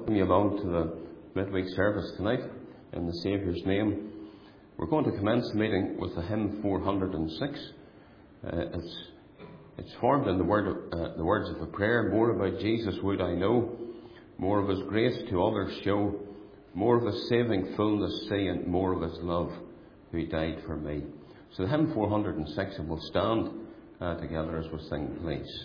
welcome you along to the midweek service tonight in the Saviour's name. We're going to commence the meeting with the hymn 406. It's formed in the words of a prayer. More about Jesus would I know, more of his grace to others show, more of his saving fullness see, and more of his love who died for me. So the hymn 406, and we'll stand together as we sing, please.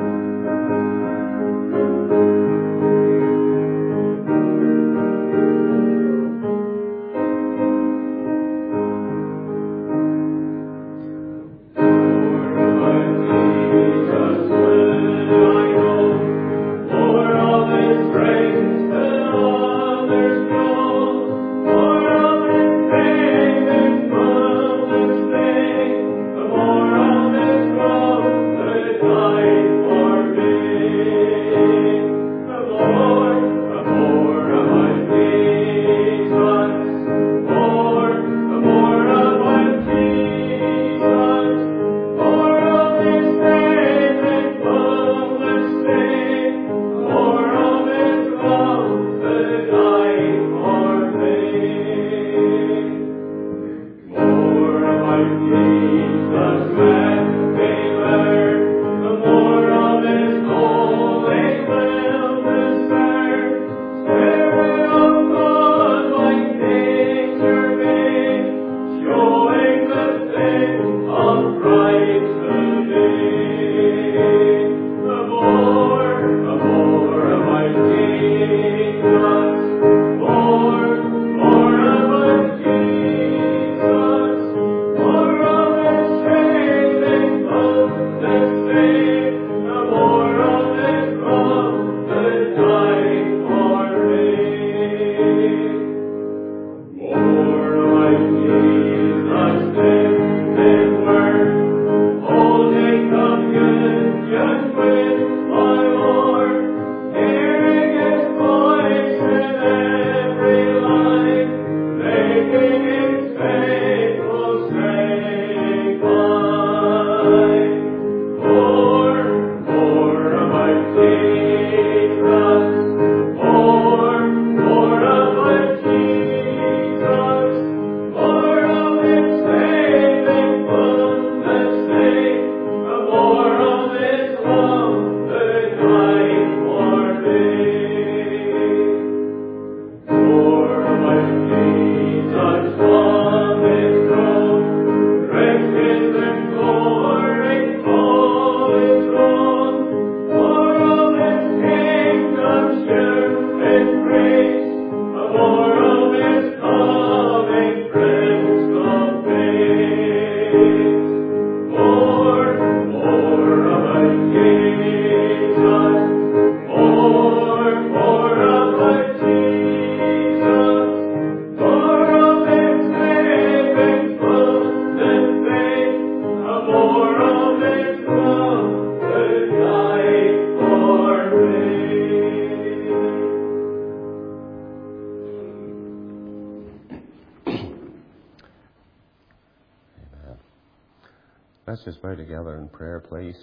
Let's just bow together in prayer, please.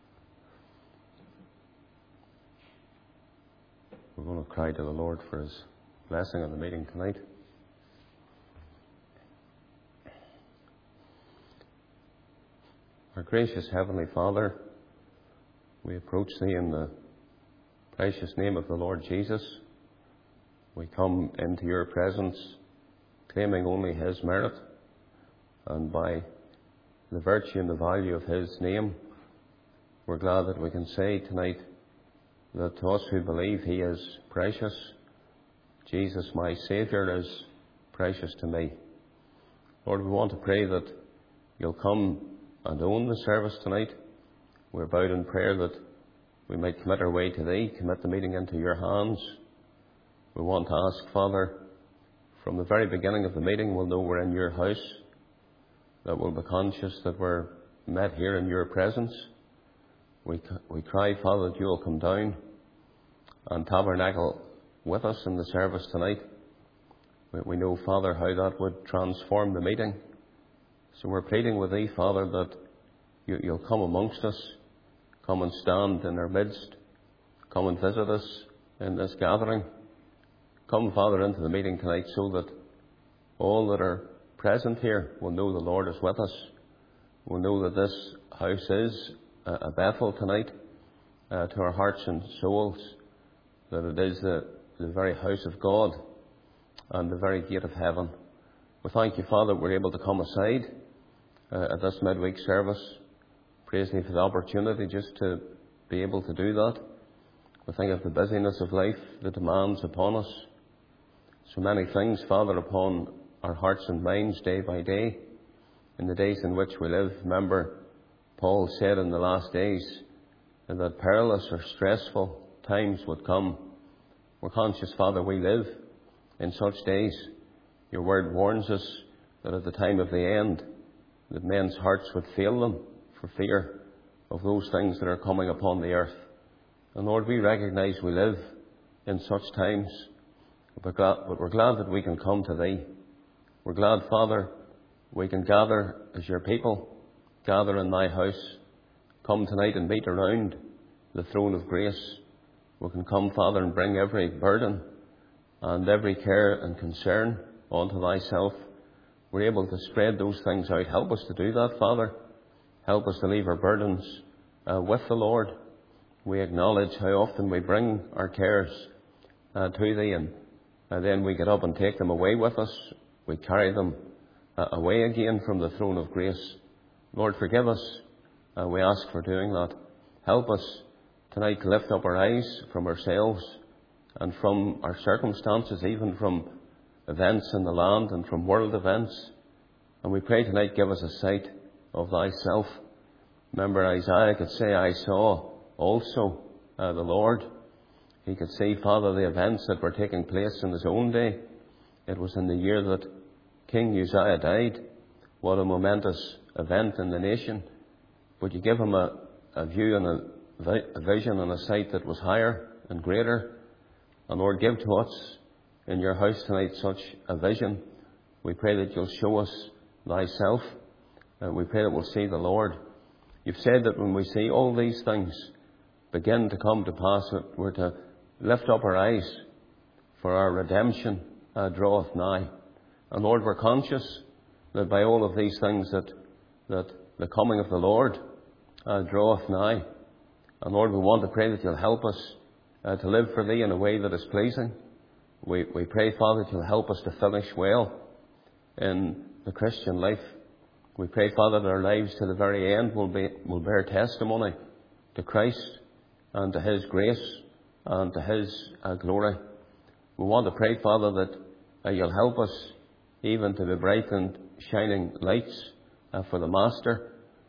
We're going to cry to the Lord for his blessing on the meeting tonight. Our gracious Heavenly Father, we approach Thee in the precious name of the Lord Jesus. We come into Your presence claiming only His merit, and by the virtue and the value of His name, we're glad that we can say tonight that to us who believe He is precious. Jesus, my Saviour, is precious to me. Lord, we want to pray that You'll come and own the service tonight. We're bowed in prayer that we might commit our way to Thee, commit the meeting into Your hands. We want to ask, Father, from the very beginning of the meeting, we'll know we're in Your house, that we'll be conscious that we're met here in Your presence. We cry, Father, that You will come down and tabernacle with us in the service tonight. We know, Father, how that would transform the meeting. So we're pleading with Thee, Father, that You'll come amongst us, come and stand in our midst, come and visit us in this gathering. come, Father, into the meeting tonight so that all that are present here will know the Lord is with us. Will know that this house is a Bethel tonight to our hearts and souls, that it is the very house of God and the very gate of heaven. We thank you, Father, that we're able to come aside at this midweek service. Praise you for the opportunity just to be able to do that. We think of the busyness of life, the demands upon us. So many things, Father, upon our hearts and minds day by day. In the days in which we live, remember, Paul said in the last days that perilous or stressful times would come. We're conscious, Father, we live in such days. Your word warns us that at the time of the end, that men's hearts would fail them for fear of those things that are coming upon the earth. And Lord, we recognise we live in such times, but we're glad that we can come to Thee. We're glad, Father, we can gather as your people, gather in Thy house, come tonight and meet around the throne of grace. We can come, Father, and bring every burden and every care and concern onto Thyself. We're able to spread those things out. Help us to do that, Father. Help us to leave our burdens with the Lord. We acknowledge how often we bring our cares to Thee, and then we get up and take them away with us. We carry them away again from the throne of grace. Lord, forgive us. We ask for doing that. Help us tonight to lift up our eyes from ourselves and from our circumstances, even from events in the land and from world events. And we pray tonight, give us a sight of Thyself. Remember, Isaiah could say, I saw also the Lord. He could see, Father, the events that were taking place in his own day. It was in the year that King Uzziah died. What a momentous event in the nation. But you give him a view and a vision and a sight that was higher and greater. And Lord, give to us in your house tonight such a vision. We pray that you'll show us Thyself. We pray that we'll see the Lord. You've said that when we see all these things begin to come to pass, we're to lift up our eyes, for our redemption draweth nigh. And Lord, we're conscious that by all of these things that the coming of the Lord draweth nigh. And Lord, we want to pray that you'll help us to live for Thee in a way that is pleasing. We pray, Father, that you'll help us to finish well in the Christian life. We pray, Father, that our lives to the very end will bear testimony to Christ and to His grace and to His glory. We want to pray, Father, that you'll help us even to be bright and shining lights for the Master.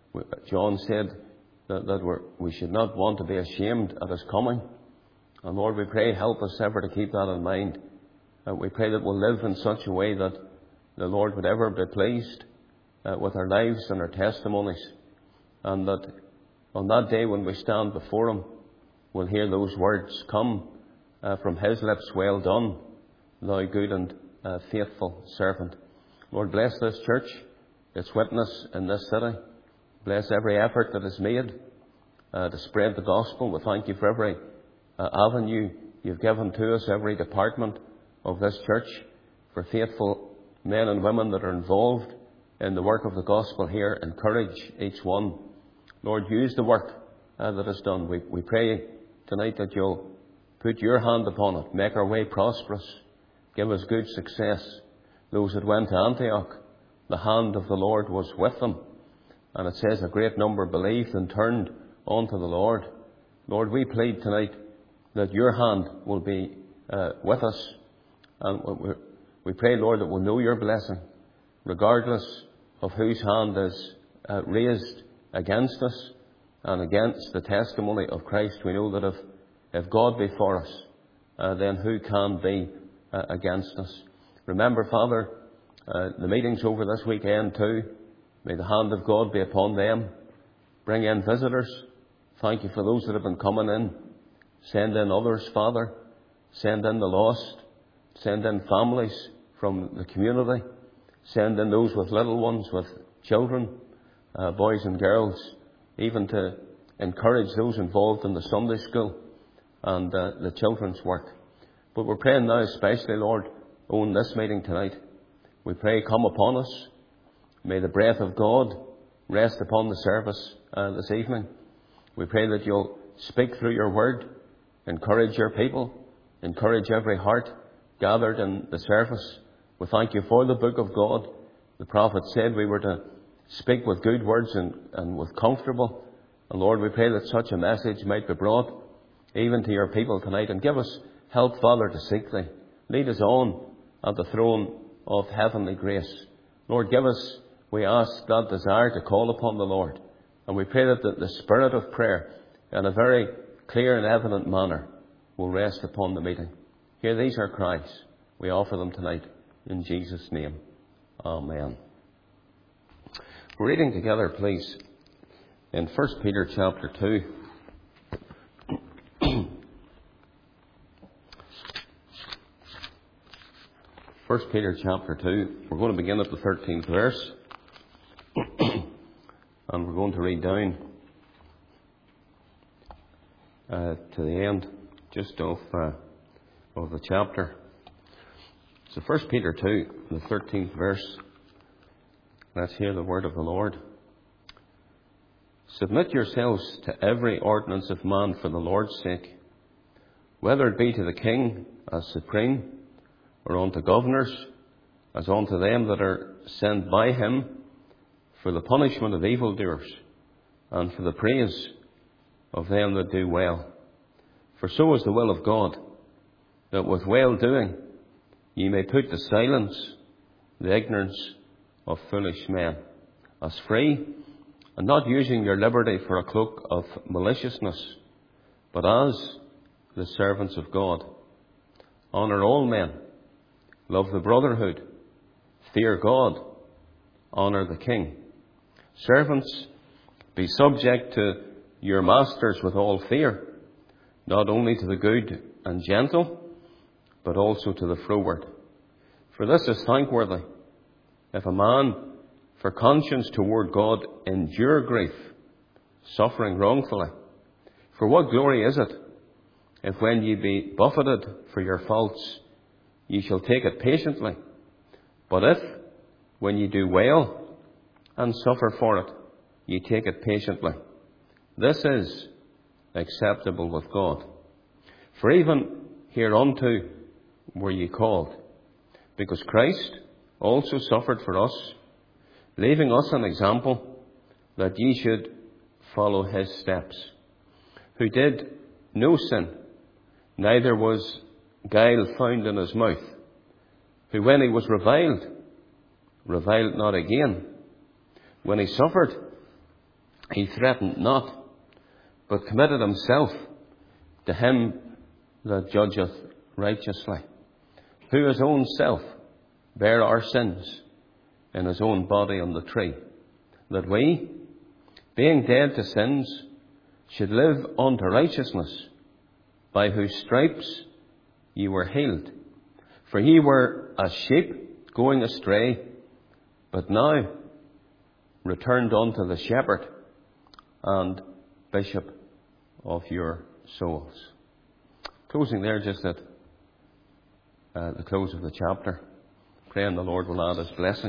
John said that we should not want to be ashamed at His coming. And Lord, we pray, help us ever to keep that in mind. We pray that we'll live in such a way that the Lord would ever be pleased with our lives and our testimonies. And that on that day when we stand before Him, we'll hear those words come from His lips, well done, thou good and faithful servant. Lord, bless this church, its witness in this city. Bless every effort that is made to spread the gospel. We thank you for every avenue you've given to us, every department of this church, for faithful men and women that are involved in the work of the gospel here. Encourage each one. Lord, use the work that is done. We pray tonight that you'll put your hand upon it, make our way prosperous, give us good success. Those that went to Antioch, the hand of the Lord was with them. And it says a great number believed and turned unto the Lord. Lord, we plead tonight that your hand will be with us. And we pray, Lord, that we'll know your blessing, regardless of whose hand is raised against us and against the testimony of Christ. We know that if God be for us, then who can be against us? Remember, Father, the meetings over this weekend too. May the hand of God be upon them. Bring in visitors. Thank you for those that have been coming in. Send in others, Father. Send in the lost. Send in families from the community. Send in those with little ones, with children, boys and girls, even to encourage those involved in the Sunday school and the children's work. But we're praying now especially, Lord, on this meeting tonight. We pray, come upon us. May the breath of God rest upon the service this evening. We pray that you'll speak through your word, encourage your people, encourage every heart gathered in the service. We thank you for the book of God. The prophet said we were to speak with good words and with comfortable. And Lord, we pray that such a message might be brought even to your people tonight. And give us help, Father, to seek thee. Lead us on at the throne of heavenly grace. Lord, give us, we ask, that desire to call upon the Lord. And we pray that the spirit of prayer, in a very clear and evident manner, will rest upon the meeting. Hear these our cries. We offer them tonight in Jesus' name. Amen. We're reading together, please, in 1 Peter chapter 2. 1 Peter chapter 2. We're going to begin at the 13th verse. And we're going to read down to the end, just of the chapter. So 1 Peter 2, the 13th verse. Let's hear the word of the Lord. Submit yourselves to every ordinance of man for the Lord's sake, whether it be to the king as supreme, or unto governors, as unto them that are sent by him, for the punishment of evildoers, and for the praise of them that do well. For so is the will of God, that with well-doing ye may put to silence the ignorance of foolish men, as free, and not using your liberty for a cloak of maliciousness, but as the servants of God. Honour all men, love the brotherhood, fear God, honour the king. Servants, be subject to your masters with all fear, not only to the good and gentle, but also to the froward. For this is thankworthy, if a man for conscience toward God endure grief, suffering wrongfully. For what glory is it, if when ye be buffeted for your faults, ye shall take it patiently? But if, when ye do well, and suffer for it, ye take it patiently, this is acceptable with God. For even hereunto were ye called, because Christ also suffered for us, leaving us an example, that ye should follow his steps, who did no sin, neither was guile found in his mouth, who when he was reviled not again. When he suffered, he threatened not, but committed himself to him that judgeth righteously, who his own self bare our sins in his own body on the tree, that we, being dead to sins, should live unto righteousness, by whose stripes ye were healed. For ye were as sheep going astray, but now returned unto the shepherd and bishop of your souls. Closing there just at the close of the chapter, praying the Lord will add his blessing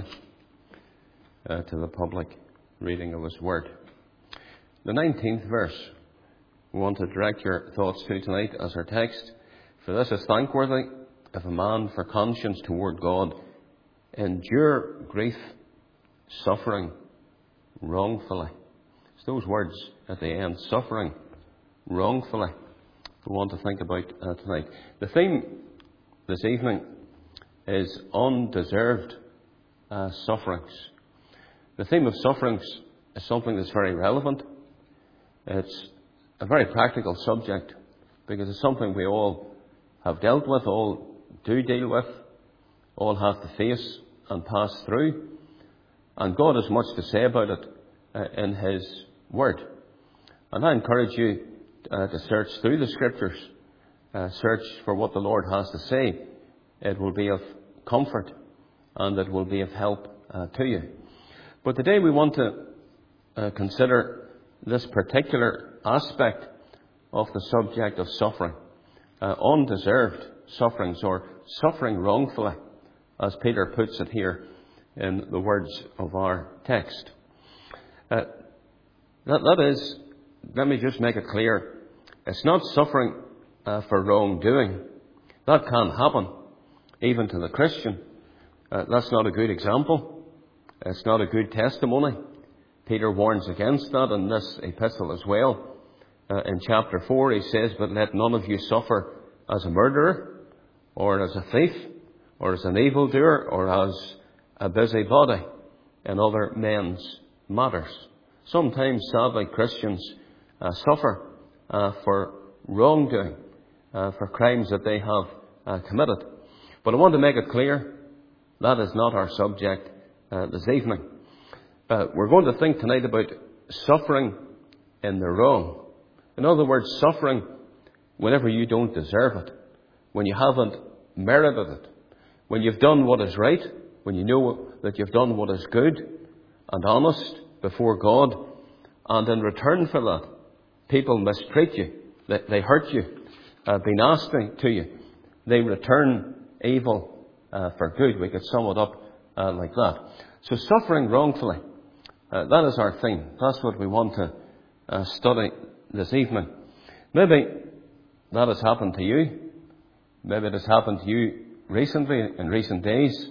to the public reading of his word. The 19th verse we want to direct your thoughts to tonight as our text. For this is thankworthy, if a man for conscience toward God endure grief, suffering wrongfully. It's those words at the end, suffering wrongfully, we want to think about tonight. The theme this evening is undeserved sufferings. The theme of sufferings is something that's very relevant. It's a very practical subject because it's something we all have dealt with, all do deal with, all have to face and pass through. And God has much to say about it in his word. And I encourage you to search through the scriptures, search for what the Lord has to say. It will be of comfort and it will be of help to you. But today we want to consider this particular aspect of the subject of suffering, undeserved sufferings, or suffering wrongfully, as Peter puts it here in the words of our text. That is, let me just make it clear, it's not suffering for wrongdoing. That can happen, even to the Christian. That's not a good example. It's not a good testimony. Peter warns against that in this epistle as well. In chapter 4 he says, "But let none of you suffer as a murderer, or as a thief, or as an evildoer, or as a busybody in other men's matters." Sometimes, sadly, Christians suffer for wrongdoing, for crimes that they have committed. But I want to make it clear, that is not our subject this evening. We're going to think tonight about suffering in the wrong. In other words, suffering whenever you don't deserve it, when you haven't merited it, when you've done what is right, when you know that you've done what is good and honest before God, and in return for that, people mistreat you, they hurt you, be nasty to you, they return evil for good. We could sum it up like that. So suffering wrongfully, that is our theme. That's what we want to study this evening. Maybe that has happened to you. Maybe it has happened to you recently, in recent days.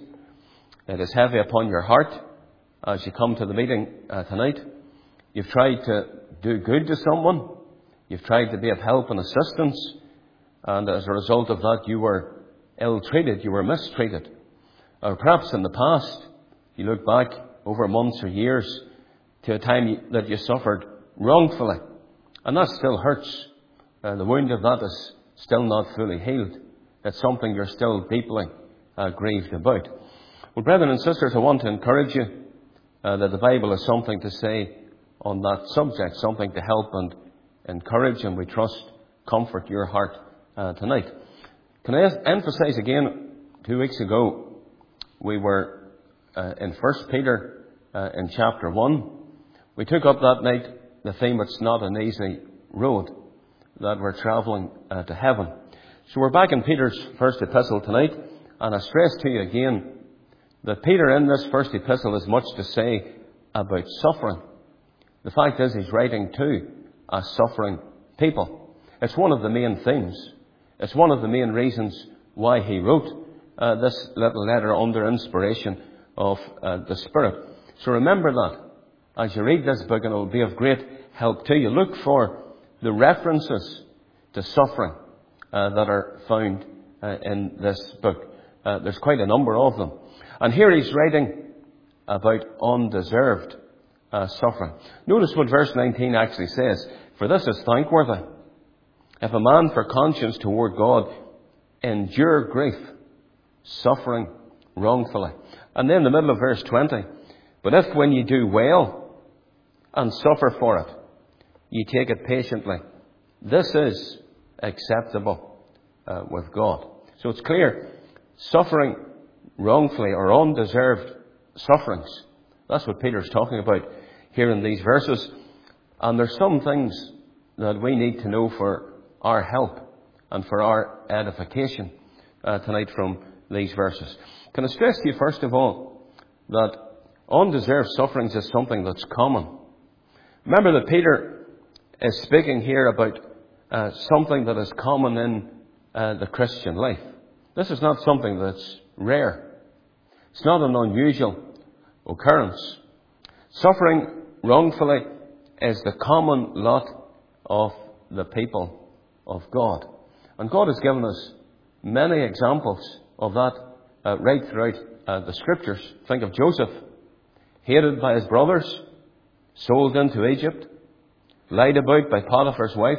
It is heavy upon your heart as you come to the meeting tonight. You've tried to do good to someone. You've tried to be of help and assistance. And as a result of that, you were ill-treated. You were mistreated. Or perhaps in the past, you look back over months or years to a time that you suffered wrongfully. And that still hurts. The wound of that is still not fully healed. It's something you're still deeply grieved about. Well, brethren and sisters, I want to encourage you that the Bible has something to say on that subject, something to help and encourage, and we trust comfort your heart tonight. Can I emphasize again, 2 weeks ago, we were in 1 Peter in chapter 1. We took up that night the theme, it's not an easy road, that we're travelling to heaven. So we're back in Peter's first epistle tonight, and I stress to you again that Peter in this first epistle has much to say about suffering. The fact is, he's writing to a suffering people. It's one of the main themes. It's one of the main reasons why he wrote this little letter under inspiration of the Spirit. So remember that as you read this book, and it will be of great help to you. Look for the references to suffering that are found in this book. There's quite a number of them. And here he's writing about undeserved suffering. Notice what verse 19 actually says. "For this is thankworthy, if a man for conscience toward God endure grief, suffering wrongfully." And then the middle of verse 20. "But if when you do well and suffer for it, you take it patiently, this is acceptable with God." So it's clear, suffering wrongfully or undeserved sufferings. That's what Peter's talking about here in these verses. And there's some things that we need to know for our help and for our edification tonight from these verses. Can I stress to you, first of all, that undeserved sufferings is something that's common. Remember that Peter is speaking here about something that is common in the Christian life. This is not something that's rare. It's not an unusual occurrence. Suffering wrongfully is the common lot of the people of God. And God has given us many examples of that right throughout the Scriptures. Think of Joseph, hated by his brothers, sold into Egypt, lied about by Potiphar's wife,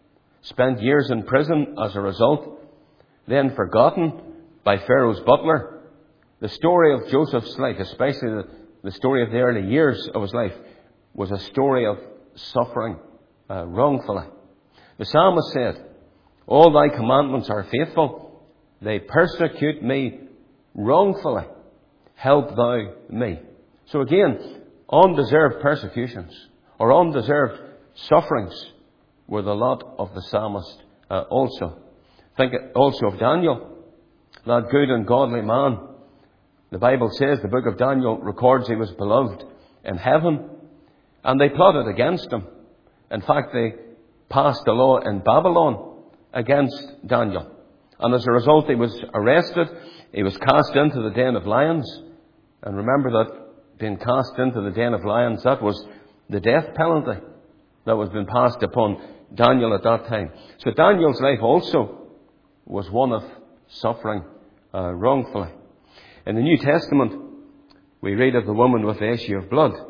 spent years in prison as a result, then forgotten by Pharaoh's butler. The story of Joseph's life, especially the story of the early years of his life, was a story of suffering wrongfully. The psalmist said, "All thy commandments are faithful. They persecute me wrongfully. Help thou me." So again, undeserved persecutions or undeserved sufferings were the lot of the psalmist also. Think also of Daniel, that good and godly man. The Bible says, the book of Daniel records he was beloved in heaven, and they plotted against him. In fact, they passed a law in Babylon against Daniel. And as a result, he was arrested. He was cast into the den of lions. And remember that being cast into the den of lions, that was the death penalty that was being passed upon Daniel at that time. So Daniel's life also was one of suffering wrongfully. In the New Testament, we read of the woman with the issue of blood.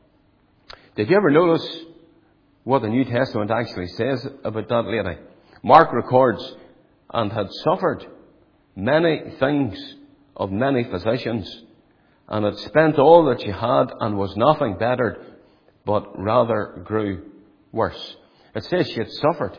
Did you ever notice what the New Testament actually says about that lady? Mark records, and had suffered many things of many physicians, and had spent all that she had, and was nothing bettered, but rather grew worse. It says she had suffered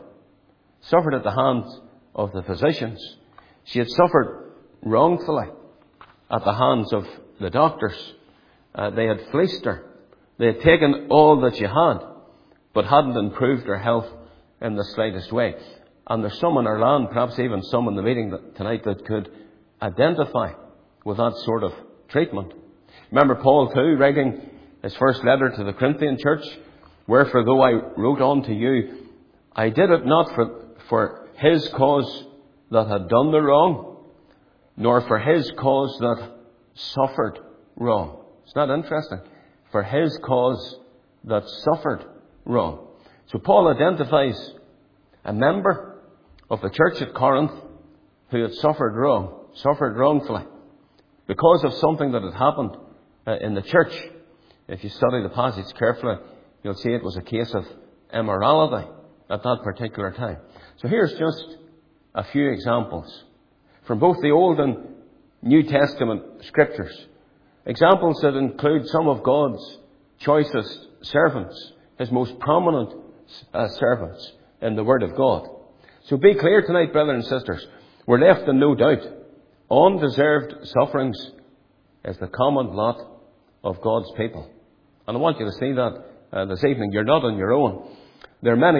at the hands of the physicians. She had suffered wrongfully at the hands of the doctors. They had fleeced her. They had taken all that she had, but hadn't improved her health in the slightest way. And there's some in our land, perhaps even some in the meeting tonight, that could identify with that sort of treatment. Remember Paul too, writing his first letter to the Corinthian church, wherefore though I wrote unto you, I did it not for his cause that had done the wrong, nor for his cause that suffered wrong. It's not interesting? For his cause that suffered wrong. So Paul identifies a member of the church at Corinth who had suffered wrongfully, because of something that had happened in the church. If you study the passage carefully, you'll see it was a case of immorality at that particular time. So here's just a few examples from both the Old and New Testament scriptures. Examples that include some of God's choicest servants, his most prominent servants in the Word of God. So be clear tonight, brothers and sisters. We're left in no doubt. Undeserved sufferings is the common lot of God's people. And I want you to see that this evening. You're not on your own. There are many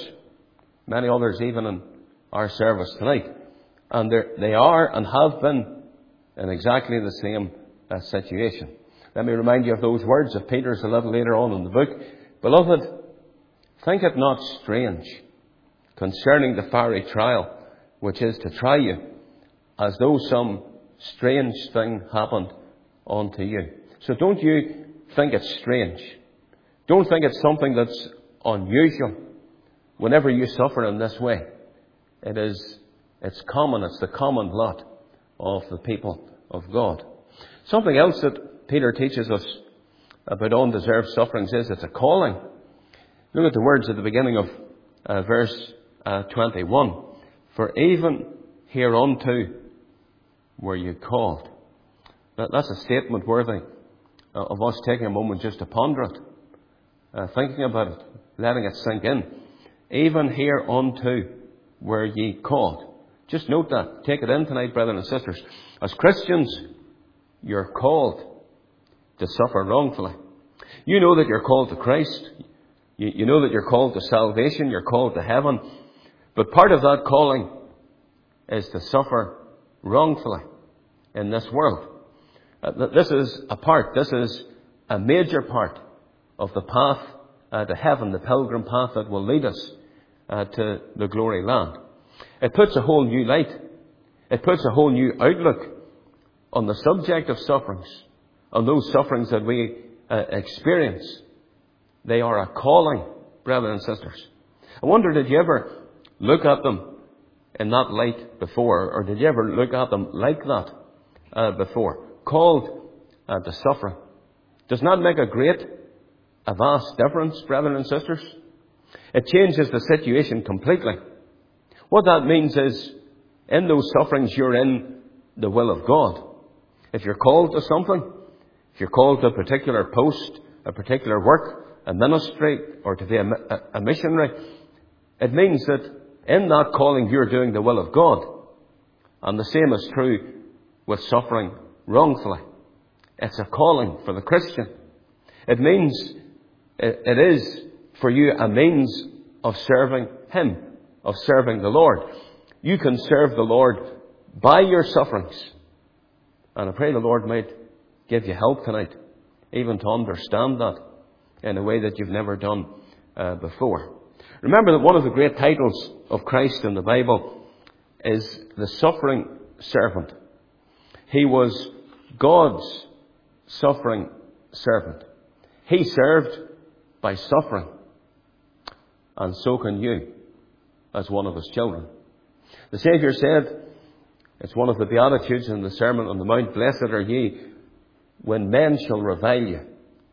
others even in our service tonight. And they are and have been in exactly the same situation. Let me remind you of those words of Peter's a little later on in the book. Beloved, think it not strange concerning the fiery trial, which is to try you, as though some strange thing happened unto you. So don't you think it's strange. Don't think it's something that's unusual. Whenever you suffer in this way, it's common. It's the common lot of the people of God. Something else that Peter teaches us about undeserved sufferings is it's a calling. Look at the words at the beginning of verse 21. For even hereunto were you called. That's a statement worthy of us taking a moment just to ponder it, thinking about it, letting it sink in. Even hereunto were ye called. Just note that. Take it in tonight, brothers and sisters. As Christians, you're called to suffer wrongfully. You know that you're called to Christ. You know that you're called to salvation. You're called to heaven. But part of that calling is to suffer wrongfully in this world. This is a major part of the path to heaven, the pilgrim path that will lead us to the glory land. It puts a whole new light. It puts a whole new outlook on the subject of sufferings, on those sufferings that we experience. They are a calling, brothers and sisters. I wonder, did you ever look at them in that light before, or did you ever look at them like that before? Called to suffering. Does not make a vast difference, brothers and sisters? It changes the situation completely. What that means is, in those sufferings, you're in the will of God. If you're called to something, if you're called to a particular post, a particular work, a ministry, or to be a missionary, it means that in that calling you're doing the will of God. And the same is true with suffering wrongfully. It's a calling for the Christian. It means it is for you a means of serving Him, of serving the Lord. You can serve the Lord by your sufferings. And I pray the Lord might give you help tonight, even to understand that in a way that you've never done before. Remember that one of the great titles of Christ in the Bible is the suffering servant. He was God's suffering servant. He served by suffering. And so can you, as one of his children. The Saviour said, it's one of the Beatitudes in the Sermon on the Mount, blessed are ye when men shall revile you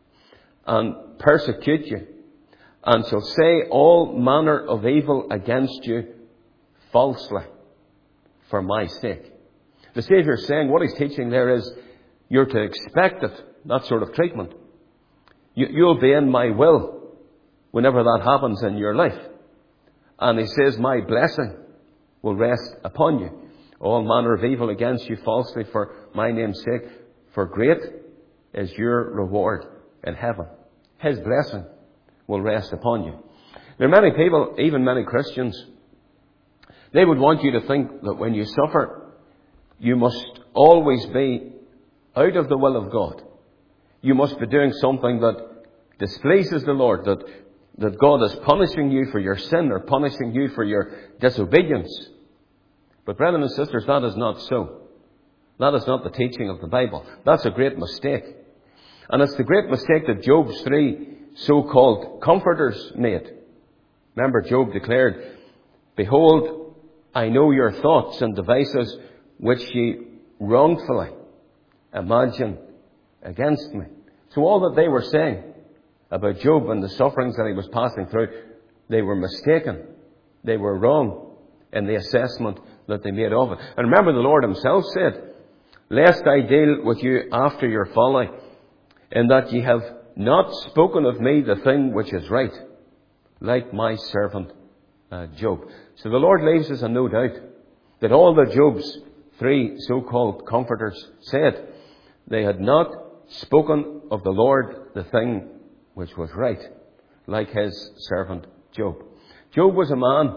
and persecute you and shall say all manner of evil against you falsely for my sake. The Saviour is saying, what he's teaching there is, you're to expect it, that sort of treatment. You'll be in my will whenever that happens in your life. And he says, my blessing will rest upon you. All manner of evil against you falsely for my name's sake. For great is your reward in heaven. His blessing will rest upon you. There are many people, even many Christians, they would want you to think that when you suffer, you must always be out of the will of God. You must be doing something that displeases the Lord, that God is punishing you for your sin or punishing you for your disobedience. But brethren and sisters, that is not so. That is not the teaching of the Bible. That's a great mistake. And it's the great mistake that Job's 3 so-called comforters made. Remember, Job declared, behold, I know your thoughts and devices which ye wrongfully imagine against me. So all that they were saying about Job and the sufferings that he was passing through, they were mistaken. They were wrong in the assessment that they made of it. And remember, the Lord himself said, lest I deal with you after your folly, in that ye have not spoken of me the thing which is right, like my servant Job. So the Lord leaves us in no doubt that all that Job's 3 so-called comforters said, they had not spoken of the Lord the thing which was right, like his servant Job. Job was a man,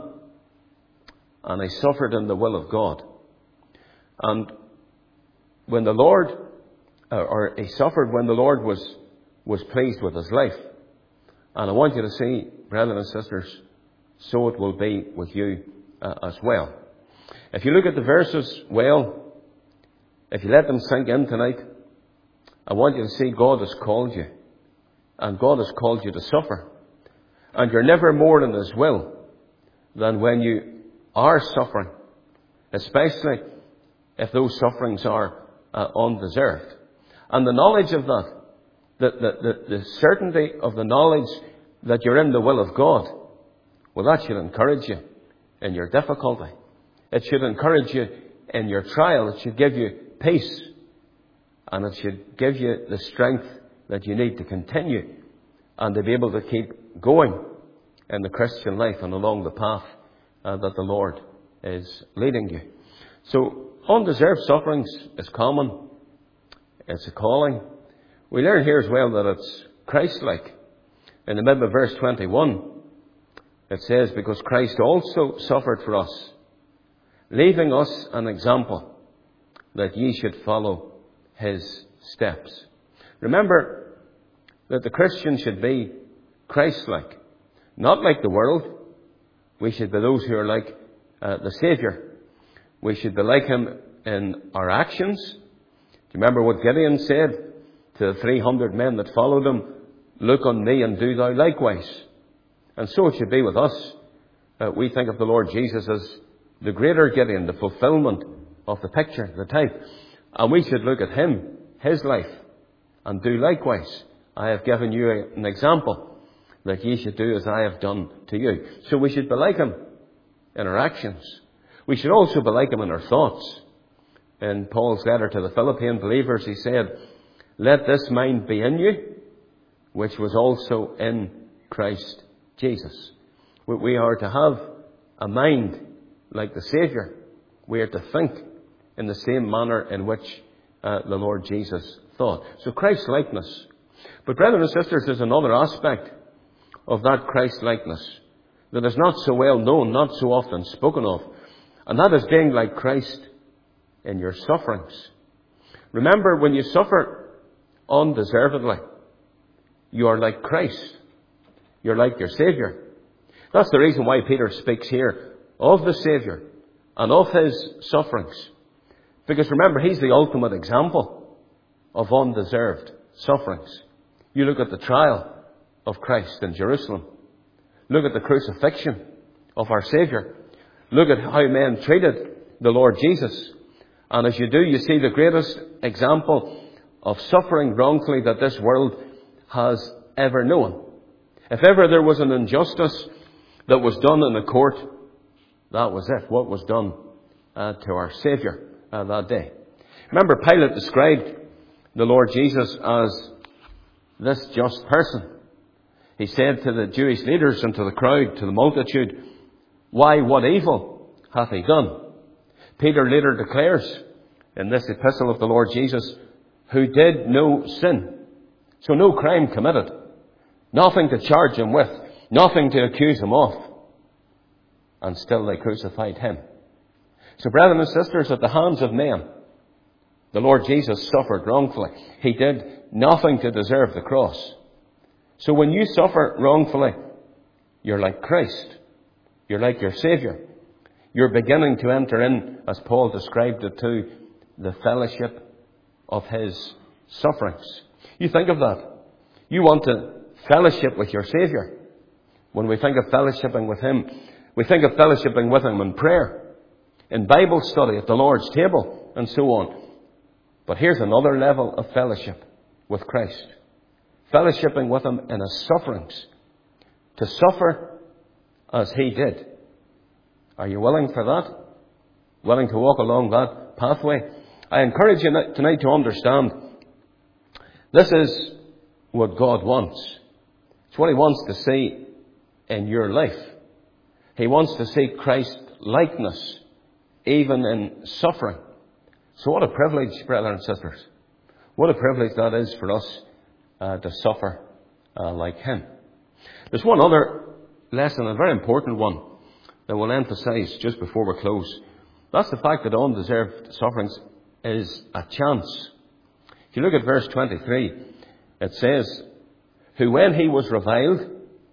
and he suffered in the will of God. And when the Lord, or he suffered when the Lord was pleased with his life. And I want you to see, brethren and sisters, so it will be with you as well. If you look at the verses well, if you let them sink in tonight, I want you to see God has called you. And God has called you to suffer. And you're never more in his will than when you are suffering, especially if those sufferings are undeserved. And the knowledge of that, the certainty of the knowledge that you're in the will of God, well, that should encourage you in your difficulty. It should encourage you in your trial. It should give you peace. And it should give you the strength that you need to continue and to be able to keep going in the Christian life and along the path that the Lord is leading you. So, undeserved sufferings is common. It's a calling. We learn here as well that it's Christ-like. In the middle of verse 21, it says, because Christ also suffered for us, leaving us an example that ye should follow his steps. Remember that the Christian should be Christ-like, not like the world. We should be those who are like the Saviour. We should be like him in our actions. Do you remember what Gideon said to the 300 men that followed him? Look on me and do thou likewise. And so it should be with us. We think of the Lord Jesus as the greater Gideon, the fulfillment of the picture, the type. And we should look at him, his life, and do likewise. I have given you an example that ye should do as I have done to you. So we should be like him in our actions. We should also be like him in our thoughts. In Paul's letter to the Philippian believers, he said, let this mind be in you, which was also in Christ Jesus. We are to have a mind like the Saviour. We are to think in the same manner in which the Lord Jesus thought. So Christ-likeness. But brethren and sisters, there's another aspect of that Christ-likeness that is not so well known, not so often spoken of. And that is being like Christ in your sufferings. Remember, when you suffer undeservedly, you are like Christ. You're like your Saviour. That's the reason why Peter speaks here of the Saviour and of his sufferings. Because remember, he's the ultimate example of undeserved sufferings. You look at the trial of Christ in Jerusalem. Look at the crucifixion of our Saviour. Look at how men treated the Lord Jesus. And as you do, you see the greatest example of suffering wrongfully that this world has ever known. If ever there was an injustice that was done in the court, that was it. What was done to our Saviour that day. Remember, Pilate described the Lord Jesus as this just person. He said to the Jewish leaders and to the crowd, to the multitude, "Why, what evil hath he done?" Peter later declares in this epistle of the Lord Jesus, who did no sin. So no crime committed. Nothing to charge him with. Nothing to accuse him of. And still they crucified him. So brethren and sisters, at the hands of men, the Lord Jesus suffered wrongfully. He did nothing to deserve the cross. So when you suffer wrongfully, you're like Christ. You're like your Saviour. You're beginning to enter in, as Paul described it, to the fellowship of his sufferings. You think of that. You want to fellowship with your Saviour. When we think of fellowshipping with him, we think of fellowshipping with him in prayer, in Bible study, at the Lord's table, and so on. But here's another level of fellowship with Christ. Fellowshipping with him in his sufferings. To suffer as he did. Are you willing for that? Willing to walk along that pathway? I encourage you tonight to understand this is what God wants. It's what he wants to see in your life. He wants to see Christ's likeness even in suffering. So what a privilege, brothers and sisters. What a privilege that is for us to suffer like him. There's one other lesson, a very important one, that we'll emphasize just before we close. That's the fact that undeserved sufferings is a chance. If you look at verse 23, it says, who when he was reviled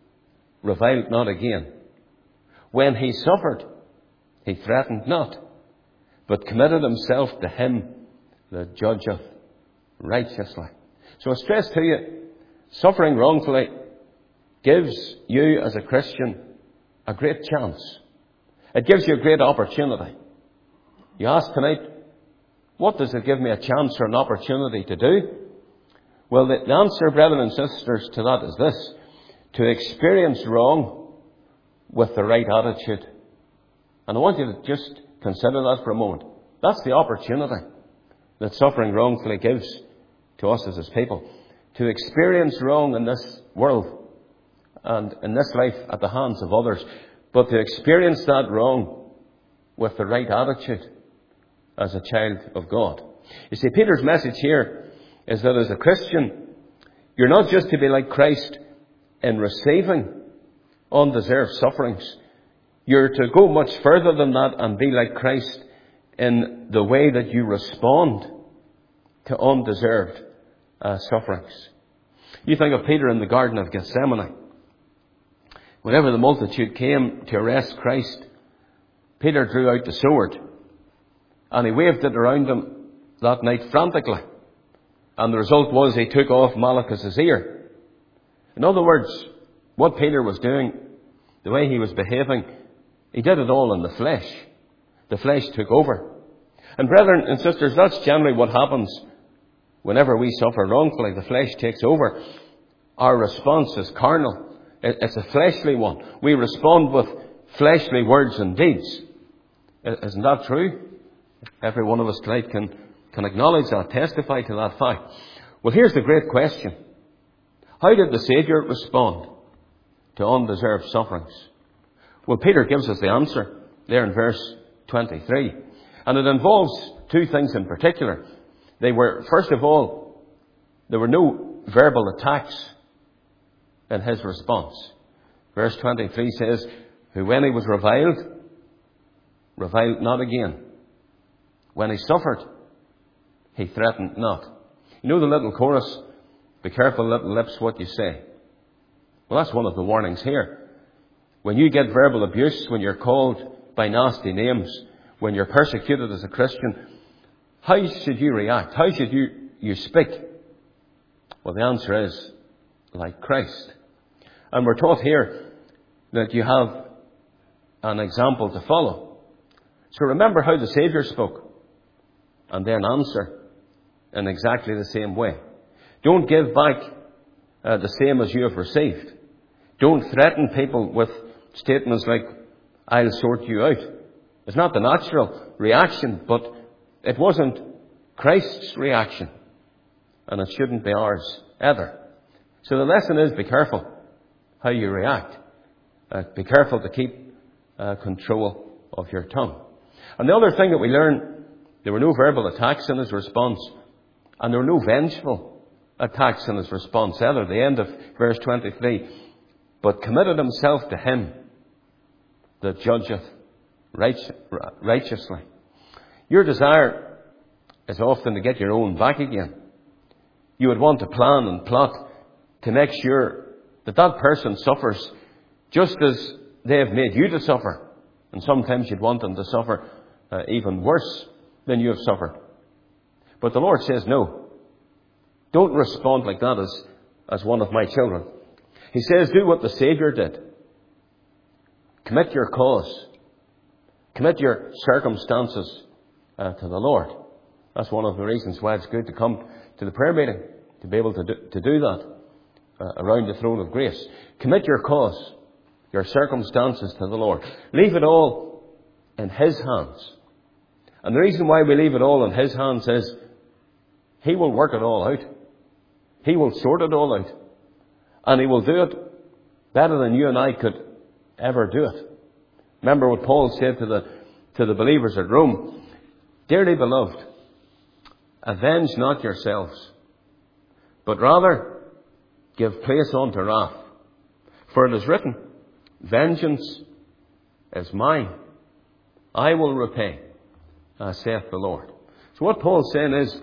not again. When he suffered, he threatened not, but committed himself to him that judgeth righteously. So I stress to you, suffering wrongfully gives you as a Christian a great chance. It gives you a great opportunity. You ask tonight, what does it give me a chance or an opportunity to do? Well, the answer, brethren and sisters, to that is this: to experience wrong with the right attitude. And I want you to just consider that for a moment. That's the opportunity that suffering wrongfully gives to us as his people. To experience wrong in this world and in this life at the hands of others, but to experience that wrong with the right attitude as a child of God. You see, Peter's message here is that as a Christian, you're not just to be like Christ in receiving undeserved sufferings. You're to go much further than that and be like Christ in the way that you respond to undeserved sufferings. You think of Peter in the Garden of Gethsemane. Whenever the multitude came to arrest Christ, Peter drew out the sword and he waved it around him that night frantically. And the result was he took off Malchus's ear. In other words, what Peter was doing, the way he was behaving, he did it all in the flesh. The flesh took over. And brethren and sisters, that's generally what happens whenever we suffer wrongfully. The flesh takes over. Our response is carnal. It's a fleshly one. We respond with fleshly words and deeds. Isn't that true? Every one of us tonight can acknowledge that, testify to that fact. Well, here's the great question. How did the Saviour respond to undeserved sufferings? Well, Peter gives us the answer there in verse 23. And it involves two things in particular. They were, first of all, there were no verbal attacks in his response. Verse 23 says, who when he was reviled reviled not again. When he suffered, he threatened not. You know the little chorus, be careful, little lips, what you say. Well, that's one of the warnings here. When you get verbal abuse, when you're called by nasty names, when you're persecuted as a Christian, how should you react? How should you speak? Well, the answer is, like Christ. And we're taught here that you have an example to follow. So remember how the Saviour spoke, and then answer in exactly the same way. Don't give back the same as you have received. Don't threaten people with statements like, I'll sort you out. It's not the natural reaction, but it wasn't Christ's reaction. And it shouldn't be ours either. So the lesson is, be careful how you react. Be careful to keep control of your tongue. And the other thing that we learn, there were no verbal attacks in his response. And there were no vengeful attacks in his response either. The end of verse 23. But committed himself to him that judgeth righteously. Your desire is often to get your own back again. You would want to plan and plot to make sure that that person suffers just as they have made you to suffer. And sometimes you'd want them to suffer even worse than you have suffered. But the Lord says, no. Don't respond like that as one of my children. He says, do what the Saviour did. Commit your cause. Commit your circumstances to the Lord. That's one of the reasons why it's good to come to the prayer meeting, to be able to do that around the throne of grace. Commit your cause, your circumstances to the Lord. Leave it all in His hands. And the reason why we leave it all in His hands is He will work it all out. He will sort it all out. And He will do it better than you and I could ever do it. Remember what Paul said to the believers at Rome. Dearly beloved, avenge not yourselves, but rather give place unto wrath. For it is written, vengeance is mine. I will repay, saith the Lord. So what Paul's saying is,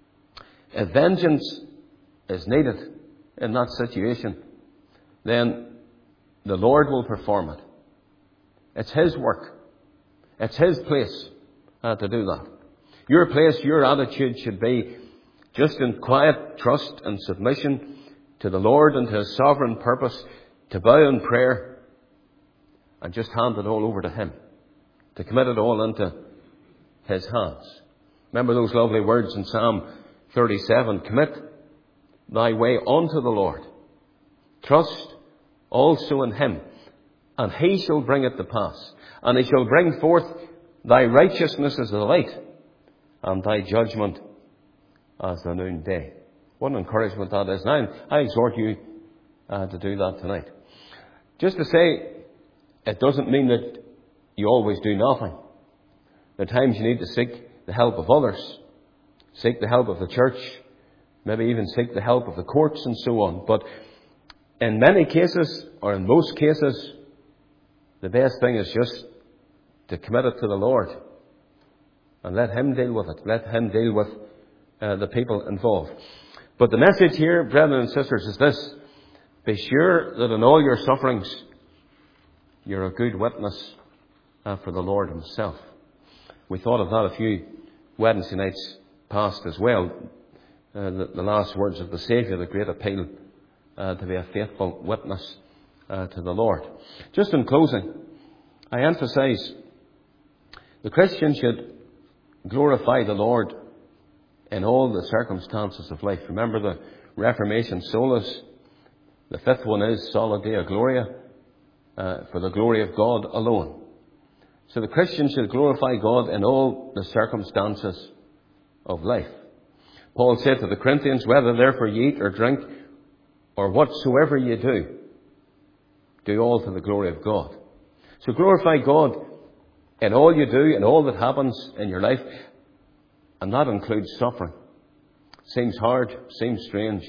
if vengeance is needed in that situation, then the Lord will perform it. It's His work. It's His place to do that. Your place, your attitude should be just in quiet trust and submission to the Lord and to His sovereign purpose, to bow in prayer and just hand it all over to Him, to commit it all into His hands. Remember those lovely words in Psalm 37, commit thy way unto the Lord. Trust also in Him, and He shall bring it to pass. And He shall bring forth thy righteousness as the light, and thy judgment as the noonday. What an encouragement that is. And I exhort you to do that tonight. Just to say, it doesn't mean that you always do nothing. There are times you need to seek the help of others, seek the help of the church, maybe even seek the help of the courts and so on. But in many cases, or in most cases, the best thing is just to commit it to the Lord and let Him deal with it. Let Him deal with the people involved. But the message here, brethren and sisters, is this. Be sure that in all your sufferings, you're a good witness for the Lord Himself. We thought of that a few Wednesday nights past as well. The last words of the Saviour, the great appeal to be a faithful witness to the Lord. Just in closing, I emphasize the Christian should glorify the Lord in all the circumstances of life. Remember the Reformation solas. The fifth one is sola Deo Gloria, for the glory of God alone. So the Christian should glorify God in all the circumstances of life. Paul said to the Corinthians, whether therefore ye eat or drink, or whatsoever ye do, do all to the glory of God. So glorify God in all you do, in all that happens in your life, and that includes suffering. Seems hard, seems strange,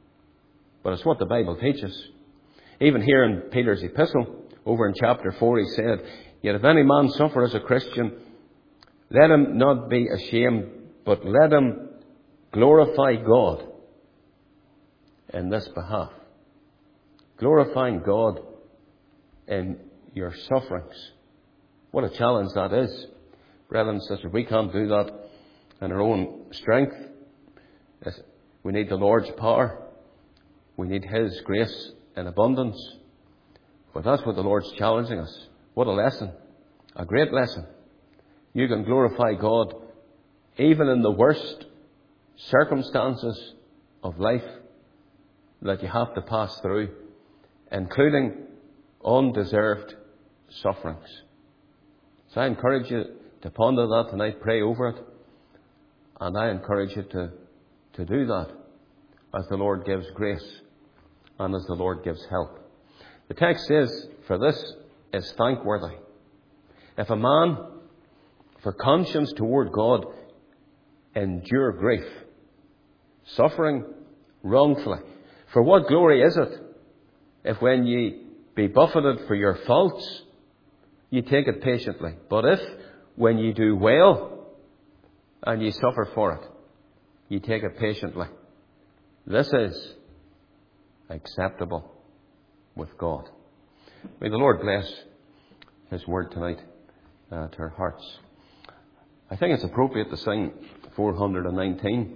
but it's what the Bible teaches. Even here in Peter's epistle, over in chapter 4, he said, Yet if any man suffer as a Christian, let him not be ashamed, but let him glorify God in this behalf. Glorifying God in your sufferings. What a challenge that is. Brethren and sisters, we can't do that in our own strength. We need the Lord's power. We need His grace in abundance. But that's what the Lord's challenging us. What a lesson. A great lesson. You can glorify God even in the worst circumstances of life that you have to pass through, including undeserved sufferings. So I encourage you to ponder that tonight, pray over it, and I encourage you to do that as the Lord gives grace and as the Lord gives help. The text says, for this is thankworthy. If a man, for conscience toward God, endure grief, suffering wrongfully, for what glory is it if when ye be buffeted for your faults, ye take it patiently? But if when ye do well and ye suffer for it, ye take it patiently, this is acceptable with God. May the Lord bless His word tonight to our hearts. I think it's appropriate to sing 419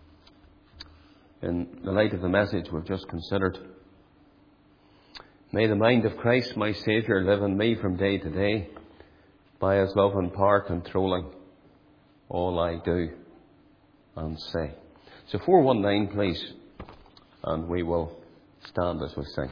in the light of the message we've just considered. May the mind of Christ, my Saviour, live in me from day to day, by His love and power controlling all I do and say. So 419, please, and we will stand as we sing.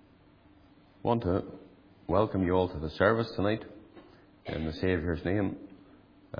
I want to welcome you all to the service tonight in the Saviour's name.